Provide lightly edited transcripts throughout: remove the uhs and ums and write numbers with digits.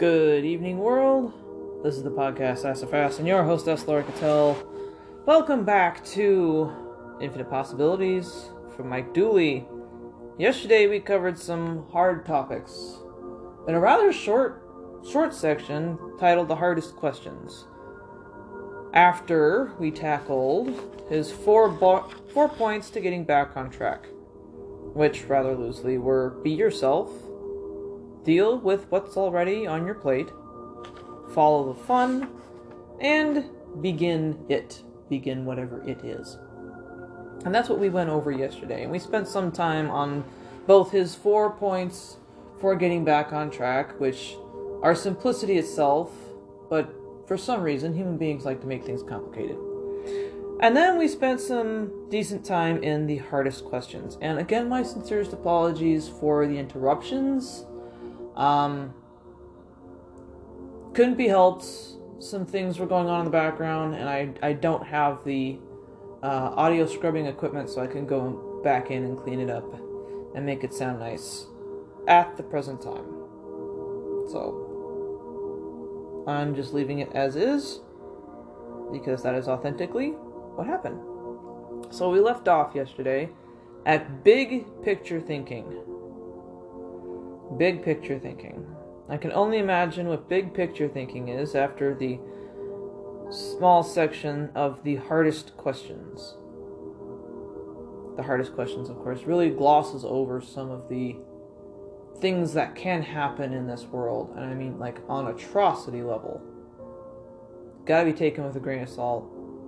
Good evening, world. This is the podcast Sassafras and your hostess, Laura Cattell. Welcome back to Infinite Possibilities from Mike Dooley. Yesterday we covered some hard topics in a rather short section titled The Hardest Questions. After we tackled his four points to getting back on track, which rather loosely were: be yourself, deal with what's already on your plate, follow the fun, and begin whatever it is. And that's what we went over yesterday. And we spent some time on both his 4 points for getting back on track, which are simplicity itself, but for some reason human beings like to make things complicated. And then we spent some decent time in the hardest questions. And again, my sincerest apologies for the interruptions. Couldn't be helped. Some things were going on in the background, and I don't have the audio scrubbing equipment, so I can go back in and clean it up and make it sound nice at the present time. So I'm just leaving it as is, because that is authentically what happened. So we left off yesterday at big picture thinking. Big picture thinking. I can only imagine what big picture thinking is after the small section of the hardest questions. The hardest questions, of course, really glosses over some of the things that can happen in this world. And I mean, like, on atrocity level. Gotta be taken with a grain of salt.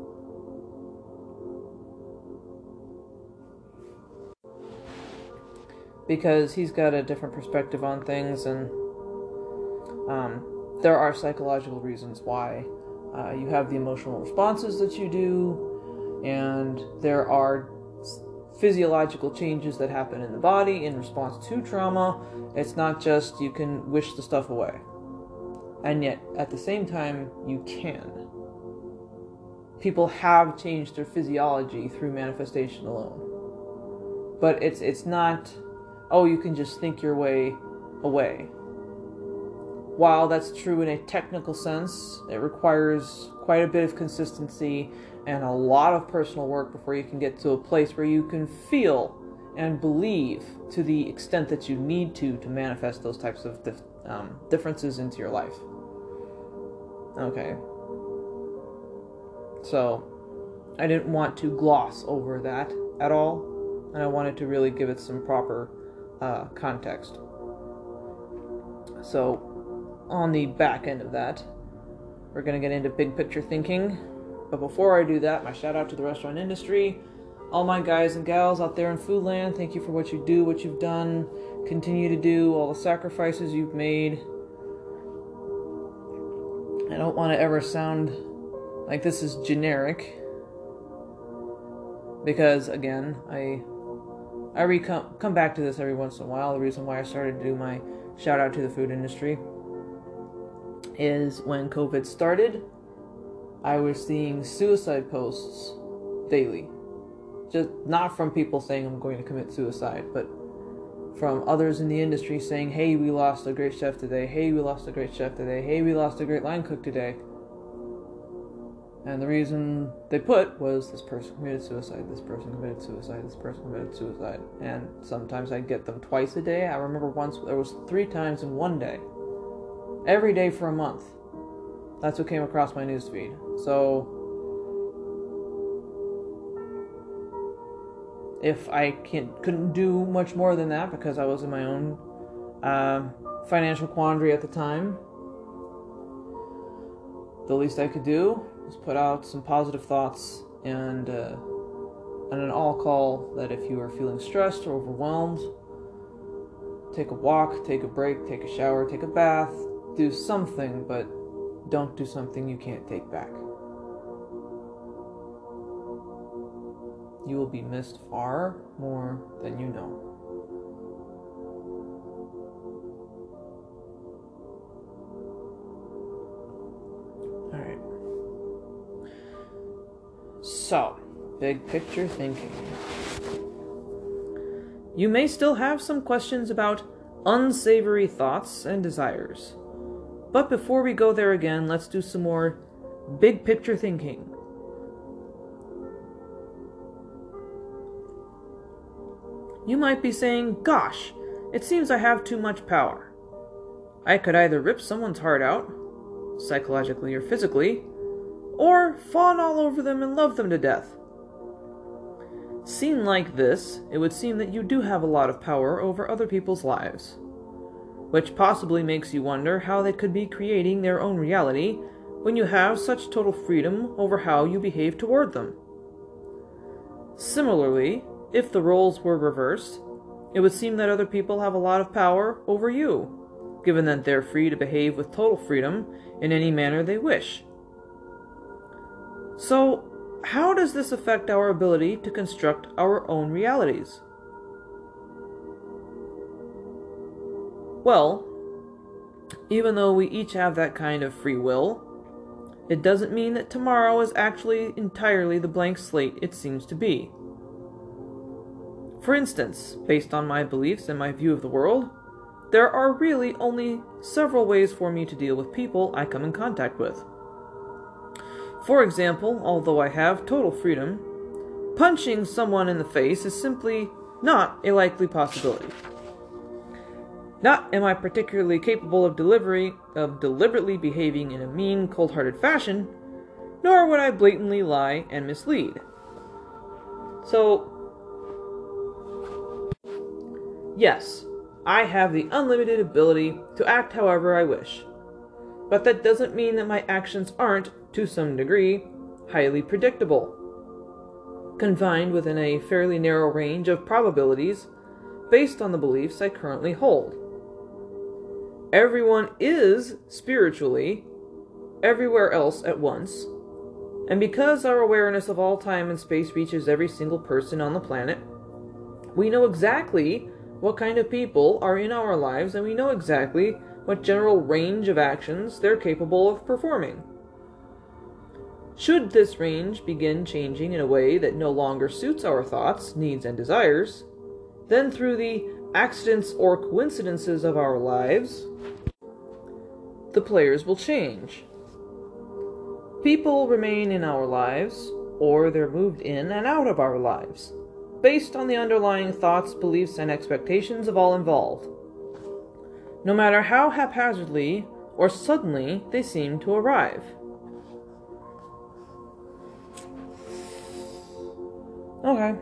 Because he's got a different perspective on things, and there are psychological reasons why you have the emotional responses that you do, and there are physiological changes that happen in the body in response to trauma. It's not just you can wish the stuff away. And yet, at the same time, you can. People have changed their physiology through manifestation alone. But it's not, oh, you can just think your way away. While that's true in a technical sense, it requires quite a bit of consistency and a lot of personal work before you can get to a place where you can feel and believe to the extent that you need to manifest those types of differences into your life. Okay. So, I didn't want to gloss over that at all, and I wanted to really give it some proper context. So, on the back end of that, we're going to get into big picture thinking. But before I do that, my shout out to the restaurant industry. All my guys and gals out there in Foodland, thank you for what you do, what you've done, continue to do, all the sacrifices you've made. I don't want to ever sound like this is generic, because again, I come back to this every once in a while. The reason why I started to do my shout out to the food industry is when COVID started, I was seeing suicide posts daily. Just not from people saying I'm going to commit suicide, but from others in the industry saying, hey, we lost a great chef today, hey, we lost a great chef today, hey, we lost a great line cook today. And the reason they put was, this person committed suicide, this person committed suicide, this person committed suicide. And sometimes I'd get them twice a day. I remember once there was 3 times in one day. Every day for a month. That's what came across my newsfeed. So, if I couldn't do much more than that because I was in my own financial quandary at the time, the least I could do was put out some positive thoughts and an all call that if you are feeling stressed or overwhelmed, take a walk, take a break, take a shower, take a bath, do something, but don't do something you can't take back. You will be missed far more than you know. Alright. So, big picture thinking. You may still have some questions about unsavory thoughts and desires, But before we go there again, let's do some more big picture thinking. You might be saying, gosh, it seems I have too much power. I could either rip someone's heart out, psychologically or physically, or fawn all over them and love them to death. Seen like this, it would seem that you do have a lot of power over other people's lives, which possibly makes you wonder how they could be creating their own reality when you have such total freedom over how you behave toward them. Similarly, if the roles were reversed, it would seem that other people have a lot of power over you, given that they're free to behave with total freedom in any manner they wish. So, how does this affect our ability to construct our own realities? Well, even though we each have that kind of free will, it doesn't mean that tomorrow is actually entirely the blank slate it seems to be. For instance, based on my beliefs and my view of the world, there are really only several ways for me to deal with people I come in contact with. For example, although I have total freedom, punching someone in the face is simply not a likely possibility. Not am I particularly capable of deliberately behaving in a mean, cold-hearted fashion, nor would I blatantly lie and mislead. So, yes, I have the unlimited ability to act however I wish, but that doesn't mean that my actions aren't, to some degree, highly predictable, confined within a fairly narrow range of probabilities based on the beliefs I currently hold. Everyone is, spiritually, everywhere else at once, and because our awareness of all time and space reaches every single person on the planet, we know exactly what kind of people are in our lives, and we know exactly what general range of actions they're capable of performing. Should this range begin changing in a way that no longer suits our thoughts, needs, and desires, then through the accidents or coincidences of our lives, the players will change. People remain in our lives, or they're moved in and out of our lives, based on the underlying thoughts, beliefs, and expectations of all involved, no matter how haphazardly or suddenly they seem to arrive. Okay.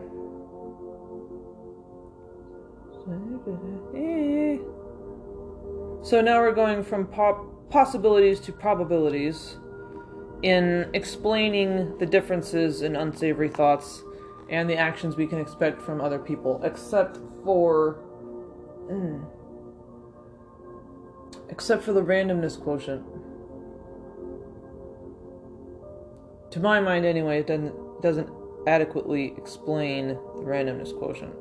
So now we're going from possibilities to probabilities in explaining the differences in unsavory thoughts and the actions we can expect from other people, except for the randomness quotient. To my mind, anyway, it doesn't adequately explain the randomness quotient.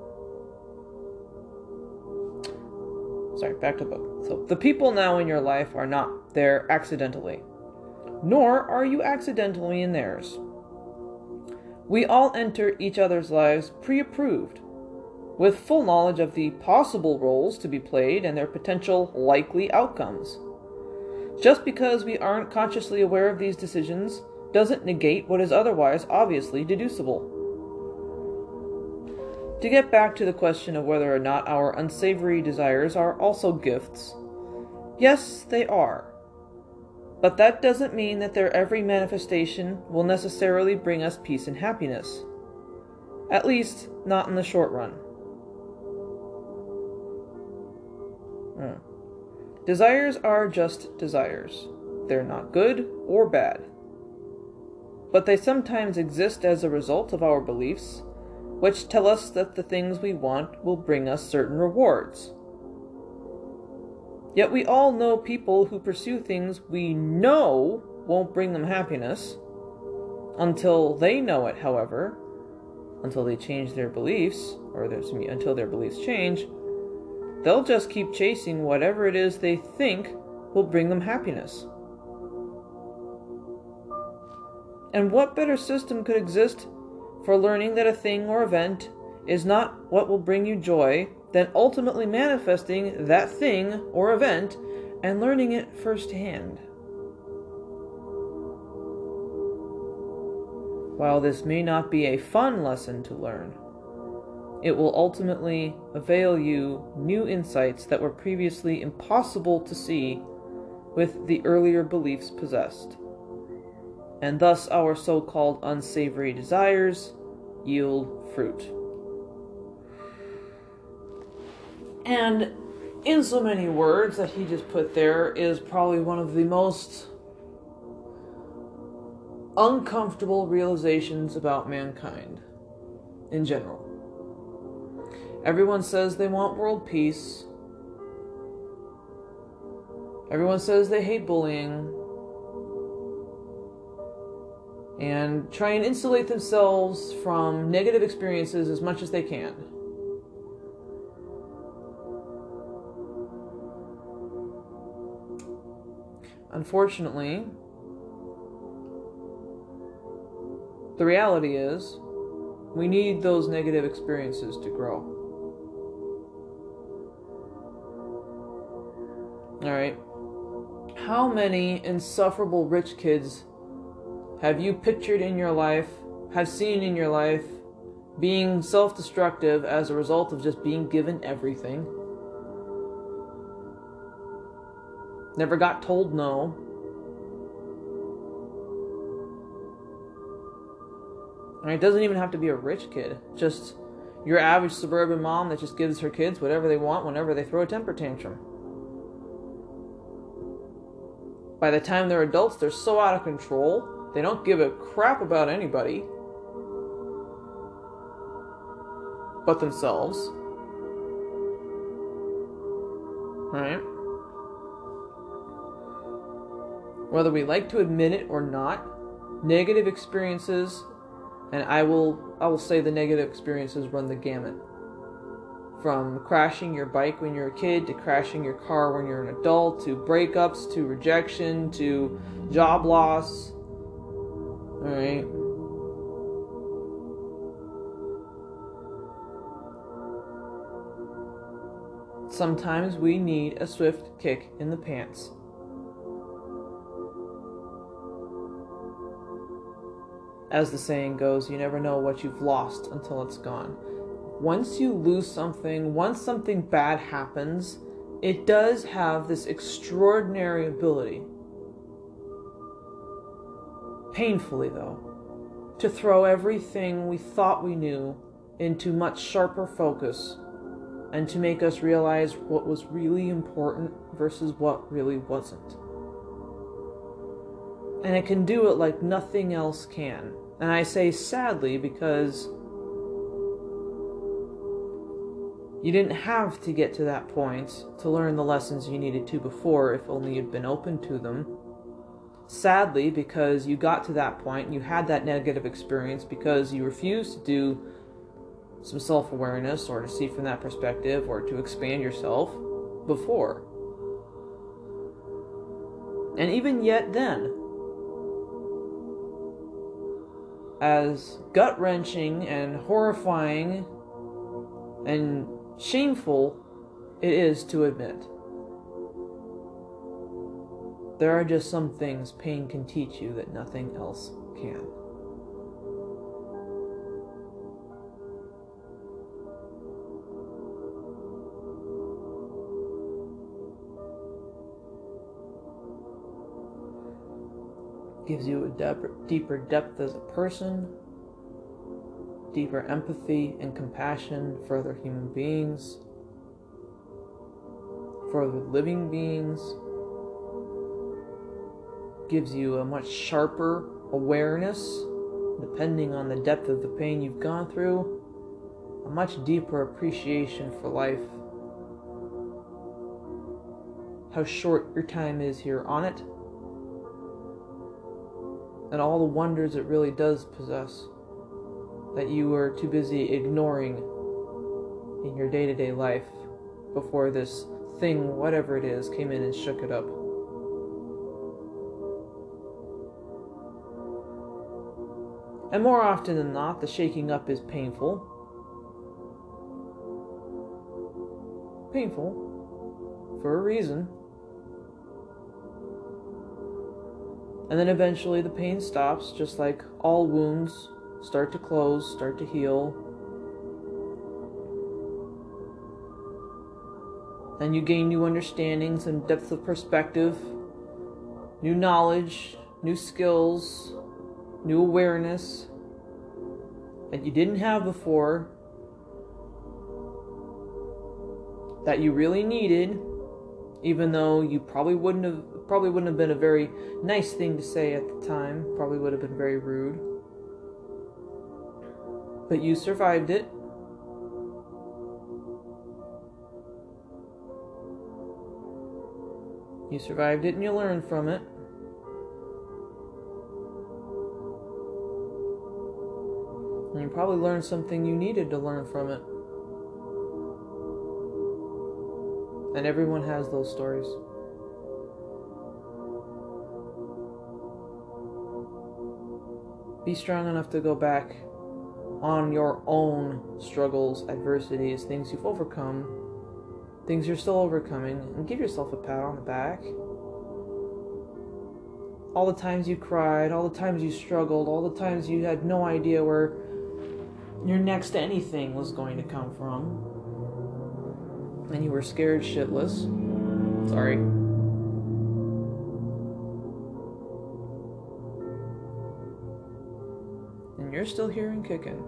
Sorry, back to the book. So, the people now in your life are not there accidentally, nor are you accidentally in theirs. We all enter each other's lives pre-approved, with full knowledge of the possible roles to be played and their potential likely outcomes. Just because we aren't consciously aware of these decisions doesn't negate what is otherwise obviously deducible. To get back to the question of whether or not our unsavory desires are also gifts, yes, they are. But that doesn't mean that their every manifestation will necessarily bring us peace and happiness. At least, not in the short run. Desires are just desires. They're not good or bad. But they sometimes exist as a result of our beliefs, which tell us that the things we want will bring us certain rewards. Yet we all know people who pursue things we know won't bring them happiness. Until they know it, however, until they change their beliefs, until their beliefs change, they'll just keep chasing whatever it is they think will bring them happiness. And what better system could exist for learning that a thing or event is not what will bring you joy than ultimately manifesting that thing or event and learning it firsthand. While this may not be a fun lesson to learn, it will ultimately avail you new insights that were previously impossible to see with the earlier beliefs possessed. And thus our so-called unsavory desires yield fruit. And in so many words that he just put there is probably one of the most uncomfortable realizations about mankind in general. Everyone says they want world peace. Everyone says they hate bullying. And try and insulate themselves from negative experiences as much as they can. Unfortunately, the reality is, we need those negative experiences to grow. Alright. How many insufferable rich kids have you pictured in your life, have seen in your life, being self-destructive as a result of just being given everything? Never got told no. And it doesn't even have to be a rich kid. Just your average suburban mom that just gives her kids whatever they want whenever they throw a temper tantrum. By the time they're adults, they're so out of control, they don't give a crap about anybody but themselves. Right? Whether we like to admit it or not, negative experiences, and I will say the negative experiences run the gamut. From crashing your bike when you're a kid, to crashing your car when you're an adult, to breakups, to rejection, to job loss. Alright? Sometimes we need a swift kick in the pants. As the saying goes, you never know what you've lost until it's gone. Once you lose something, once something bad happens, it does have this extraordinary ability, painfully though, to throw everything we thought we knew into much sharper focus and to make us realize what was really important versus what really wasn't. And it can do it like nothing else can. And I say sadly because you didn't have to get to that point to learn the lessons you needed to before, if only you'd been open to them. Sadly, because you got to that point and you had that negative experience because you refused to do some self-awareness or to see from that perspective or to expand yourself before. And even yet then, as gut-wrenching and horrifying and shameful it is to admit, there are just some things pain can teach you that nothing else can. Gives you a deeper depth as a person, deeper empathy and compassion for other human beings, for other living beings. Gives you a much sharper awareness, depending on the depth of the pain you've gone through, a much deeper appreciation for life, how short your time is here on it, and all the wonders it really does possess that you were too busy ignoring in your day-to-day life before this thing, whatever it is, came in and shook it up. And more often than not, the shaking up is painful. Painful for a reason. And then eventually the pain stops, just like all wounds start to close, start to heal. And you gain new understandings and depth of perspective, new knowledge, new skills, new awareness that you didn't have before, that you really needed, even though you probably wouldn't have been a very nice thing to say at the time, probably would have been very rude. But you survived it. You survived it and you learned from it. And you probably learned something you needed to learn from it. And everyone has those stories. Be strong enough to go back on your own struggles, adversities, things you've overcome, things you're still overcoming, and give yourself a pat on the back. All the times you cried, all the times you struggled, all the times you had no idea where your next anything was going to come from, and you were scared shitless. Sorry. And you're still here and kicking.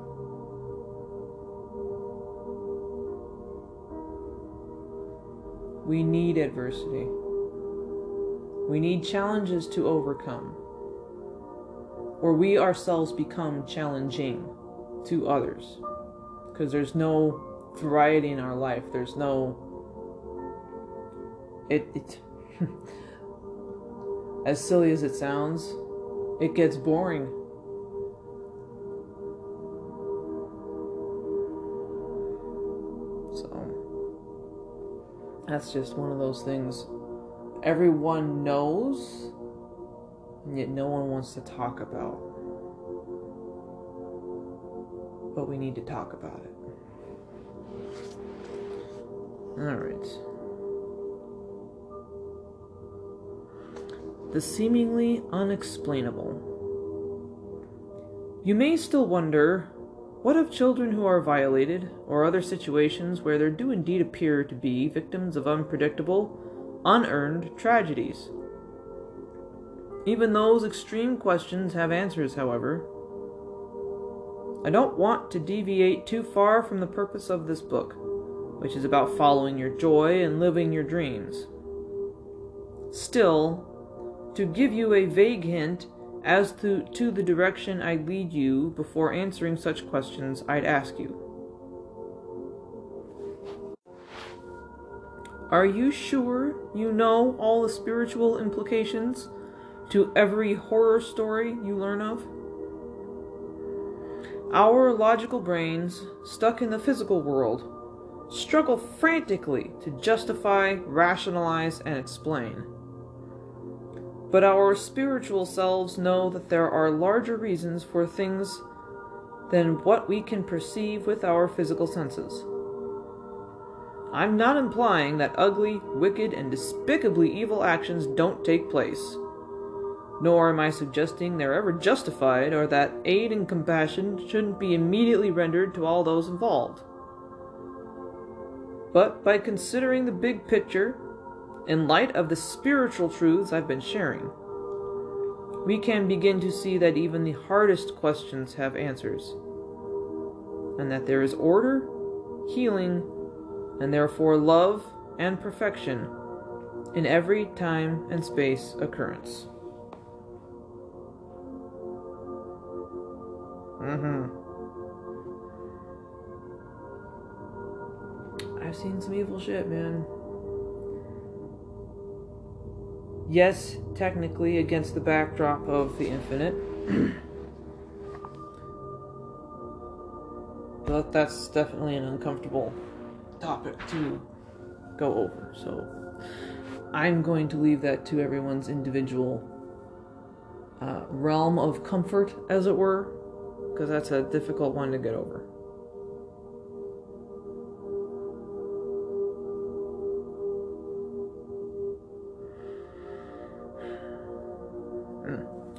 We need adversity. We need challenges to overcome, or we ourselves become challenging to others, because there's no variety in our life. There's no it as silly as it sounds, it gets boring. So that's just one of those things everyone knows, and yet no one wants to talk about. But we need to talk about it. Alright. The seemingly unexplainable. You may still wonder, what of children who are violated, or other situations where there do indeed appear to be victims of unpredictable, unearned tragedies? Even those extreme questions have answers, however. I don't want to deviate too far from the purpose of this book, which is about following your joy and living your dreams. Still, to give you a vague hint as to the direction I'd lead you before answering such questions, I'd ask you, are you sure you know all the spiritual implications to every horror story you learn of? Our logical brains, stuck in the physical world, struggle frantically to justify, rationalize, and explain. But our spiritual selves know that there are larger reasons for things than what we can perceive with our physical senses. I'm not implying that ugly, wicked, and despicably evil actions don't take place, nor am I suggesting they're ever justified or that aid and compassion shouldn't be immediately rendered to all those involved. But by considering the big picture, in light of the spiritual truths I've been sharing, we can begin to see that even the hardest questions have answers, and that there is order, healing, and therefore love and perfection in every time and space occurrence. I've seen some evil shit, man. Yes, technically against the backdrop of the infinite. But that's definitely an uncomfortable topic to go over. So I'm going to leave that to everyone's individual realm of comfort, as it were, because that's a difficult one to get over.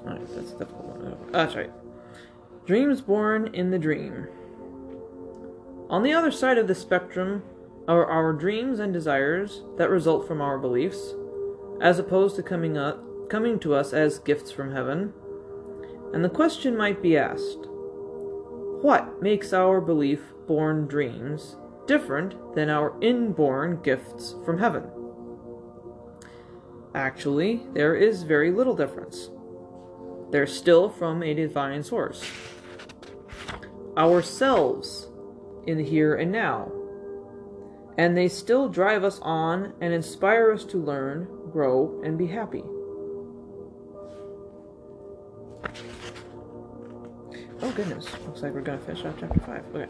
Alright, that's a difficult one. That's right. Dreams born in the dream. On the other side of the spectrum are our dreams and desires that result from our beliefs, as opposed to coming to us as gifts from heaven. And the question might be asked, what makes our belief-born dreams different than our inborn gifts from heaven? Actually, there is very little difference. They're still from a divine source. Ourselves in the here and now. And they still drive us on and inspire us to learn, grow, and be happy. Oh goodness, looks like we're going to finish off chapter 5. Okay.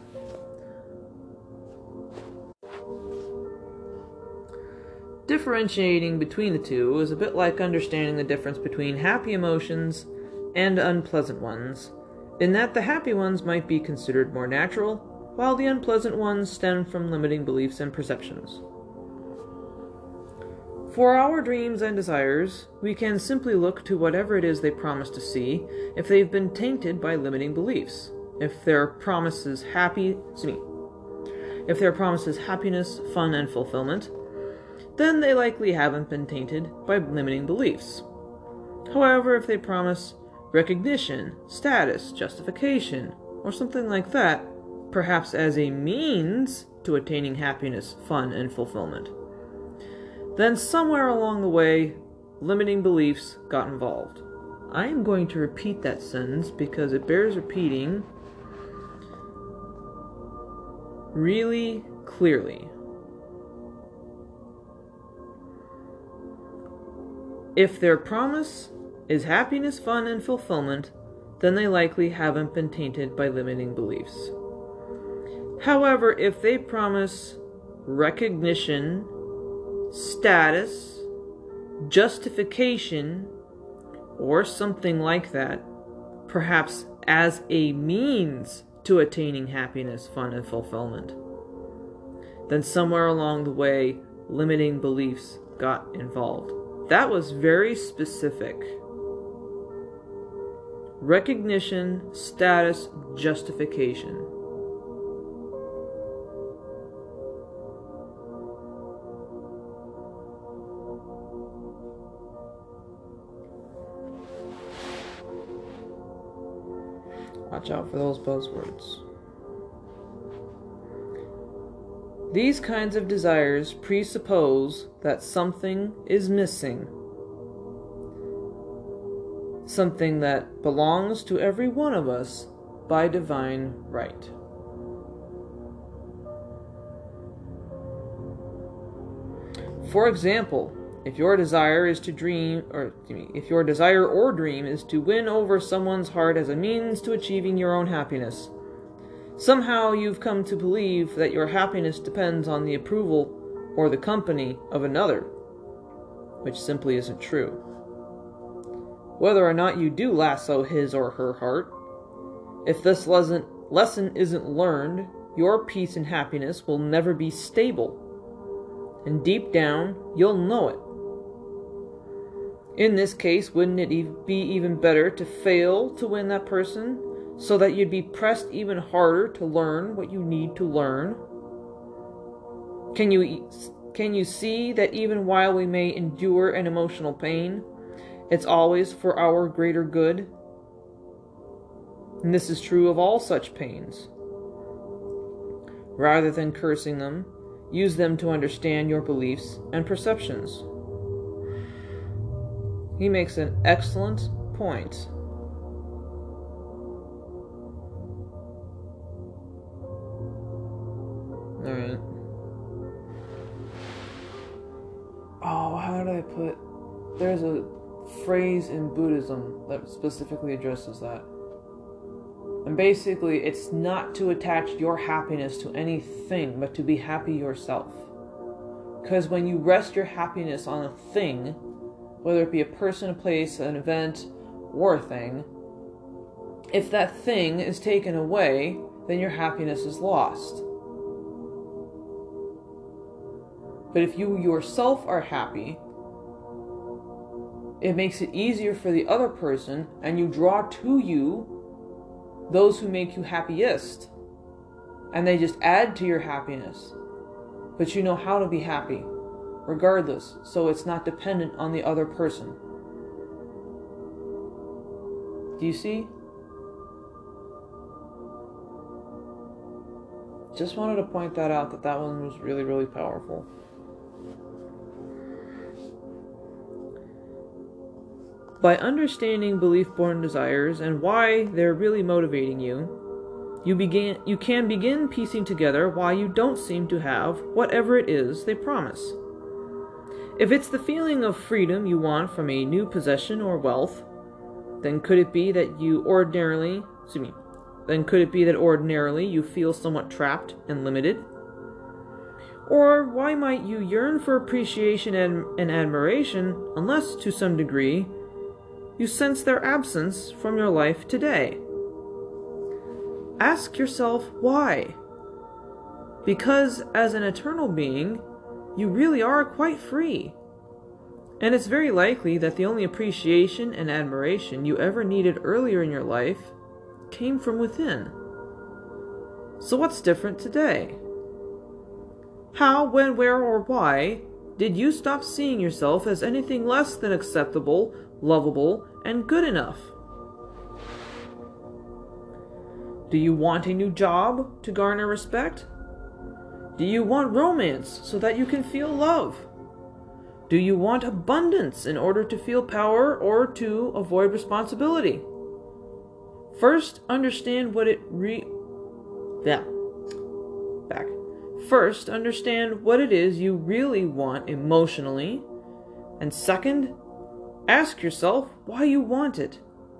Differentiating between the two is a bit like understanding the difference between happy emotions and unpleasant ones, in that the happy ones might be considered more natural, while the unpleasant ones stem from limiting beliefs and perceptions. For our dreams and desires, we can simply look to whatever it is they promise to see if they've been tainted by limiting beliefs. If their promises happiness, fun, and fulfillment, then they likely haven't been tainted by limiting beliefs. However, if they promise recognition, status, justification, or something like that, perhaps as a means to attaining happiness, fun, and fulfillment, then somewhere along the way, limiting beliefs got involved. I am going to repeat that sentence because it bears repeating really clearly. If their promise is happiness, fun, and fulfillment, then they likely haven't been tainted by limiting beliefs. However, if they promise recognition, status, justification, or something like that, perhaps as a means to attaining happiness, fun, and fulfillment, then somewhere along the way, limiting beliefs got involved. That was very specific. Recognition, status, justification. Watch out for those buzzwords. These kinds of desires presuppose that something is missing. Something that belongs to every one of us by divine right. For example, if your desire is to dream, if your desire or dream is to win over someone's heart as a means to achieving your own happiness, somehow you've come to believe that your happiness depends on the approval or the company of another, which simply isn't true. Whether or not you do lasso his or her heart, if this lesson isn't learned, your peace and happiness will never be stable, and deep down, you'll know it. In this case, wouldn't it be even better to fail to win that person, so that you'd be pressed even harder to learn what you need to learn? Can you see that even while we may endure an emotional pain, it's always for our greater good? And this is true of all such pains. Rather than cursing them, use them to understand your beliefs and perceptions. He makes an excellent point. Alright. Oh, how did I put... There's a phrase in Buddhism that specifically addresses that. And basically, it's not to attach your happiness to anything, but to be happy yourself. Because when you rest your happiness on a thing, whether it be a person, a place, an event, or a thing, if that thing is taken away, then your happiness is lost. But if you yourself are happy, it makes it easier for the other person, and you draw to you those who make you happiest. And they just add to your happiness. But you know how to be happy, regardless, so it's not dependent on the other person. Do you see? Just wanted to point that out, that one was really, really powerful. By understanding belief-born desires and why they're really motivating you, you can begin piecing together why you don't seem to have whatever it is they promise. If it's the feeling of freedom you want from a new possession or wealth, then could it be that ordinarily you feel somewhat trapped and limited? Or why might you yearn for appreciation and admiration unless, to some degree, you sense their absence from your life today? Ask yourself why. Because as an eternal being, you really are quite free. And it's very likely that the only appreciation and admiration you ever needed earlier in your life came from within. So what's different today? How, when, where, or why did you stop seeing yourself as anything less than acceptable, lovable, and good enough? Do you want a new job to garner respect? Do you want romance so that you can feel love? Do you want abundance in order to feel power or to avoid responsibility? First, understand what it First, understand what it is you really want emotionally. And second, ask yourself why you want it.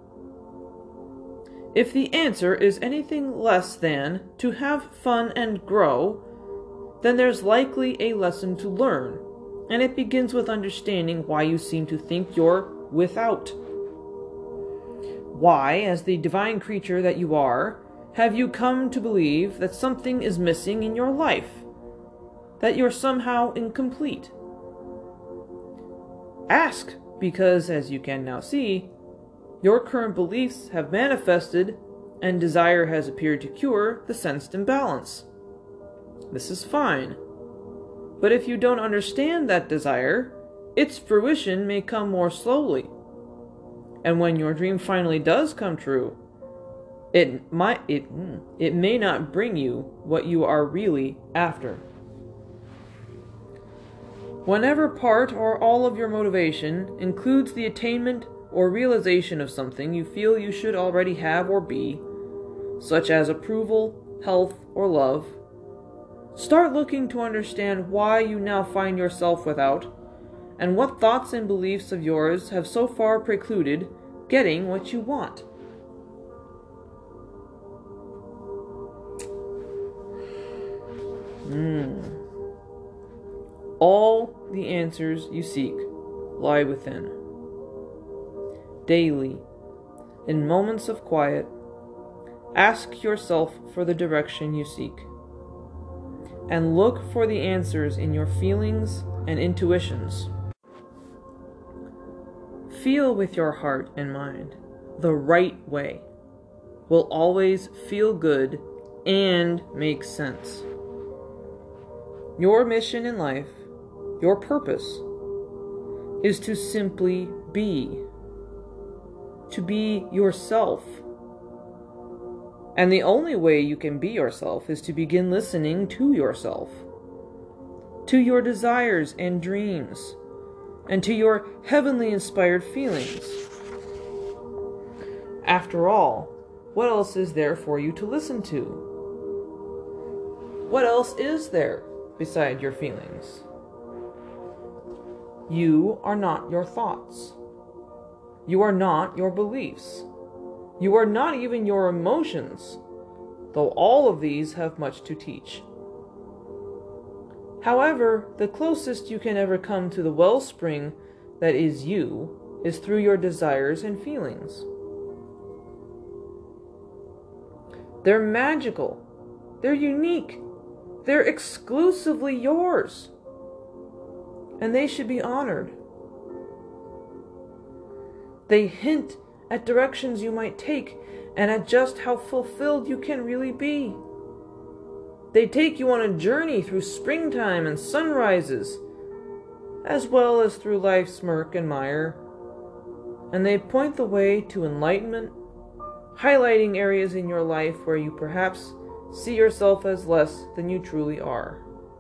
If the answer is anything less than to have fun and grow, then there's likely a lesson to learn, and it begins with understanding why you seem to think you're without. Why, as the divine creature that you are, have you come to believe that something is missing in your life? That you're somehow incomplete? Ask, because as you can now see, your current beliefs have manifested and desire has appeared to cure the sensed imbalance. This is fine. But if you don't understand that desire, its fruition may come more slowly. And when your dream finally does come true, it may not bring you what you are really after. Whenever part or all of your motivation includes the attainment or realization of something you feel you should already have or be, such as approval, health, or love, start looking to understand why you now find yourself without, and what thoughts and beliefs of yours have so far precluded getting what you want. All the answers you seek lie within. Daily, in moments of quiet, ask yourself for the direction you seek, and look for the answers in your feelings and intuitions. Feel with your heart and mind. The right way will always feel good and make sense. Your mission in life, your purpose, is to simply be. To be yourself. And the only way you can be yourself is to begin listening to yourself, to your desires and dreams, and to your heavenly inspired feelings. After all, what else is there for you to listen to? What else is there beside your feelings? You are not your thoughts. You are not your beliefs. You are not even your emotions, though all of these have much to teach. However, the closest you can ever come to the wellspring that is you is through your desires and feelings. They're magical. They're unique. They're exclusively yours. And they should be honored. They hint at directions you might take and at just how fulfilled you can really be. They take you on a journey through springtime and sunrises, as well as through life's murk and mire, and they point the way to enlightenment, highlighting areas in your life where you perhaps see yourself as less than you truly are.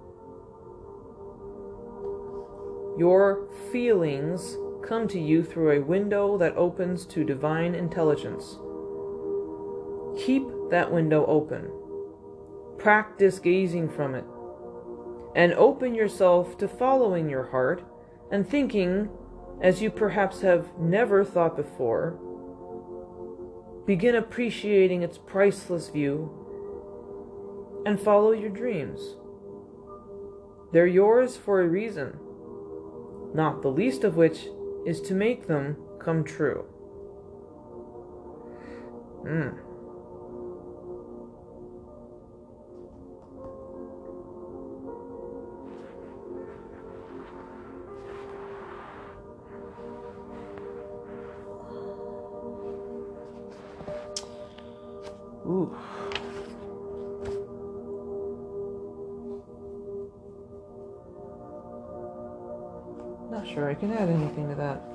Your feelings come to you through a window that opens to divine intelligence. Keep that window open. Practice gazing from it, and open yourself to following your heart and thinking as you perhaps have never thought before. Begin appreciating its priceless view and follow your dreams. They're yours for a reason, not the least of which is to make them come true. Ooh. Not sure I can add anything to that.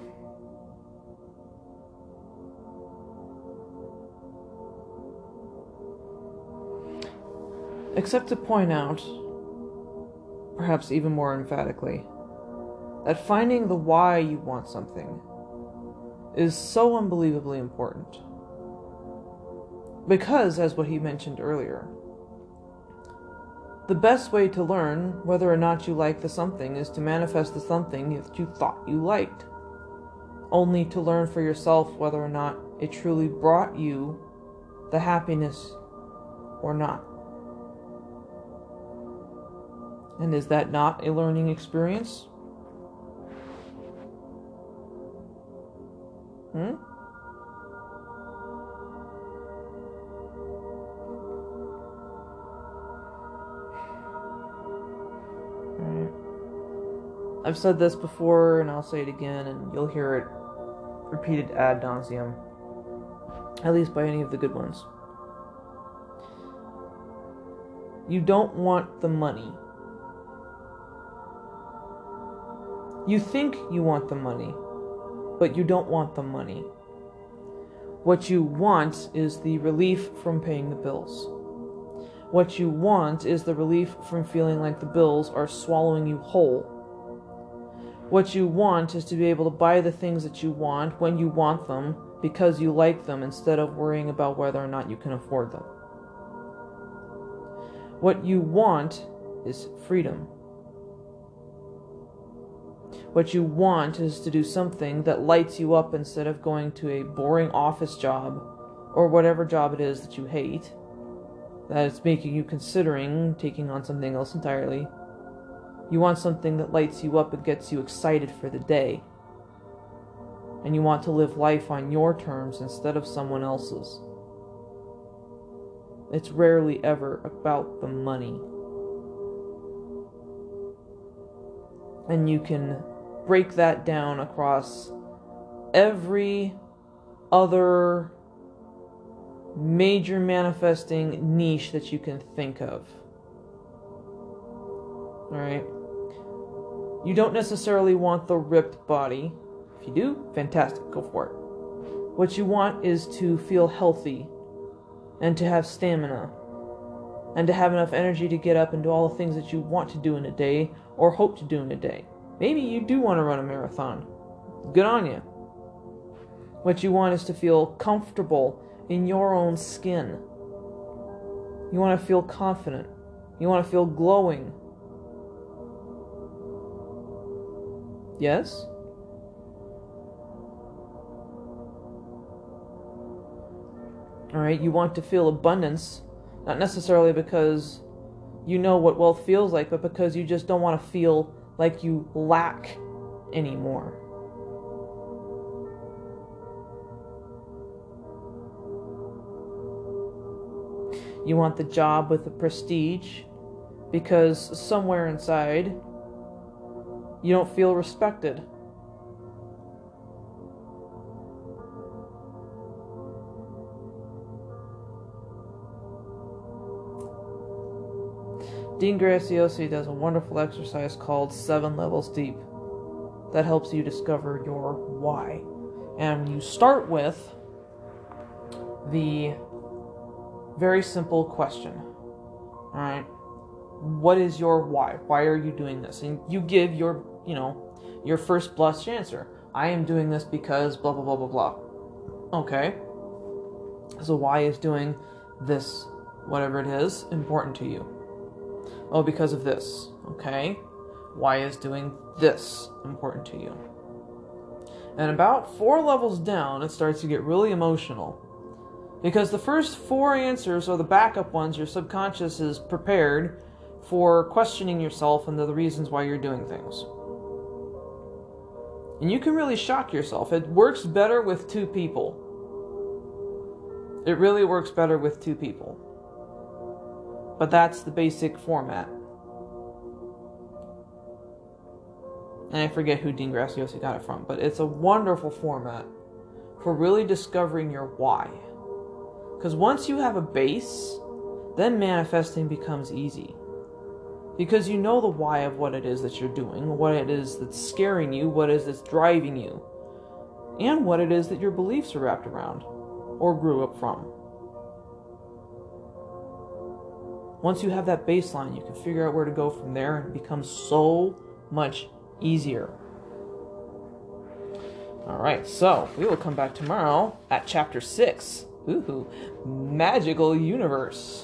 Except to point out, perhaps even more emphatically, that finding the why you want something is so unbelievably important. Because, as what he mentioned earlier, the best way to learn whether or not you like the something is to manifest the something that you thought you liked, only to learn for yourself whether or not it truly brought you the happiness or not. And is that not a learning experience? I've said this before, and I'll say it again, and you'll hear it repeated ad nauseum, at least by any of the good ones. You don't want the money. You think you want the money, but you don't want the money. What you want is the relief from paying the bills. What you want is the relief from feeling like the bills are swallowing you whole. What you want is to be able to buy the things that you want when you want them because you like them instead of worrying about whether or not you can afford them. What you want is freedom. What you want is to do something that lights you up instead of going to a boring office job or whatever job it is that you hate, that it's making you considering taking on something else entirely. You want something that lights you up and gets you excited for the day. And you want to live life on your terms instead of someone else's. It's rarely ever about the money. And you can break that down across every other major manifesting niche that you can think of. Alright? You don't necessarily want the ripped body. If you do, fantastic, go for it. What you want is to feel healthy, and to have stamina, and to have enough energy to get up and do all the things that you want to do in a day, or hope to do in a day. Maybe you do want to run a marathon. Good on you. What you want is to feel comfortable in your own skin. You want to feel confident. You want to feel glowing. Yes? Alright, you want to feel abundance, not necessarily because you know what wealth feels like, but because you just don't want to feel like you lack anymore. You want the job with the prestige because somewhere inside you don't feel respected. Dean Graziosi does a wonderful exercise called 7 Levels Deep that helps you discover your why. And you start with the very simple question. All right? What is your why? Why are you doing this? And you give your, your first blush answer. I am doing this because blah, blah, blah, blah, blah. Okay. So why is doing this, whatever it is, important to you? Oh, because of this. Okay. Why is doing this important to you? And about 4 levels down, it starts to get really emotional. Because the first 4 answers are the backup ones. Your subconscious is prepared for questioning yourself and the reasons why you're doing things. And you can really shock yourself. It works better with 2 people. It really works better with 2 people. But that's the basic format. And I forget who Dean Graziosi got it from, but it's a wonderful format for really discovering your why. Because once you have a base, then manifesting becomes easy. Because you know the why of what it is that you're doing, what it is that's scaring you, what it is that's driving you, and what it is that your beliefs are wrapped around, or grew up from. Once you have that baseline, you can figure out where to go from there, and it becomes so much easier. Alright, so we will come back tomorrow at chapter 6. Ooh, Magical Universe.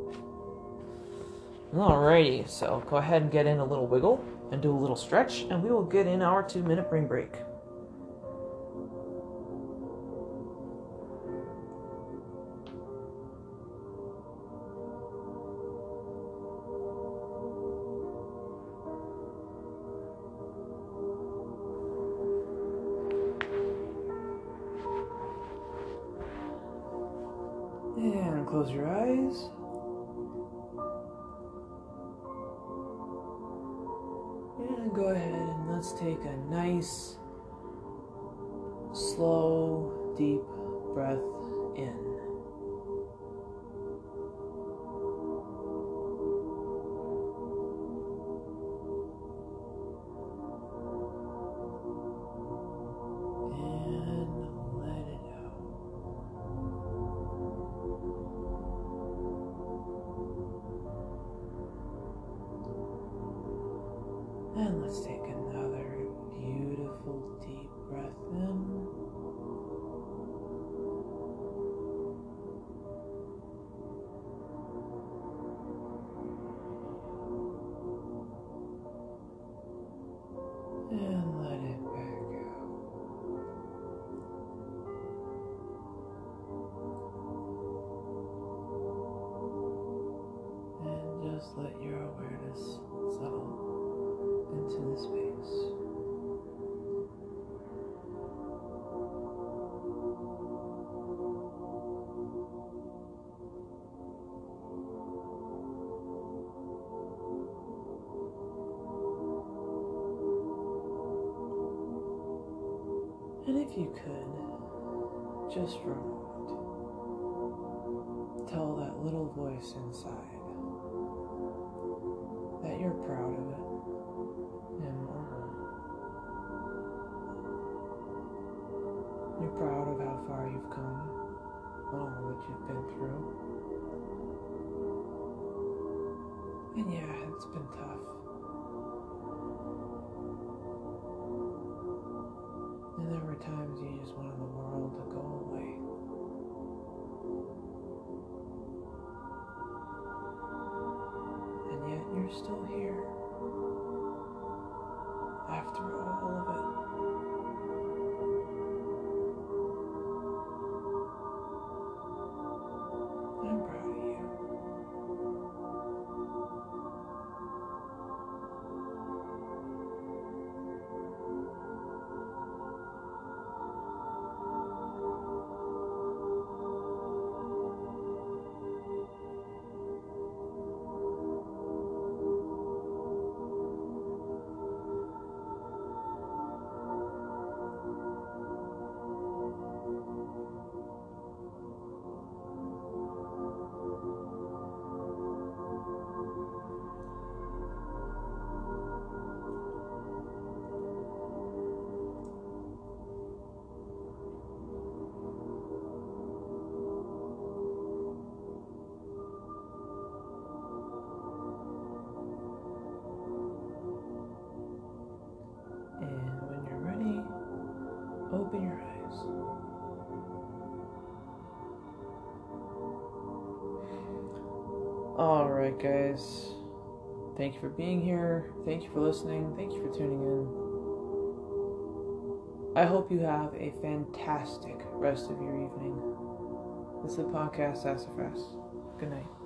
Alrighty, so go ahead and get in a little wiggle and do a little stretch, and we will get in our 2-minute brain break. And close your eyes. And go ahead and let's take a nice, slow, deep breath in. And let it out. And let's take another beautiful deep breath in. And let it back out. And just let your awareness settle into the space. And if you could, just for a moment, tell that little voice inside that you're proud of it. You're proud of how far you've come, all that you've been through. And yeah, it's been tough. And there were times you just wanted the world to go away. And yet you're still here. After all of it. I'm proud of you. Alright, guys. Thank you for being here. Thank you for listening. Thank you for tuning in. I hope you have a fantastic rest of your evening. This is the podcast Sassafras. Good night.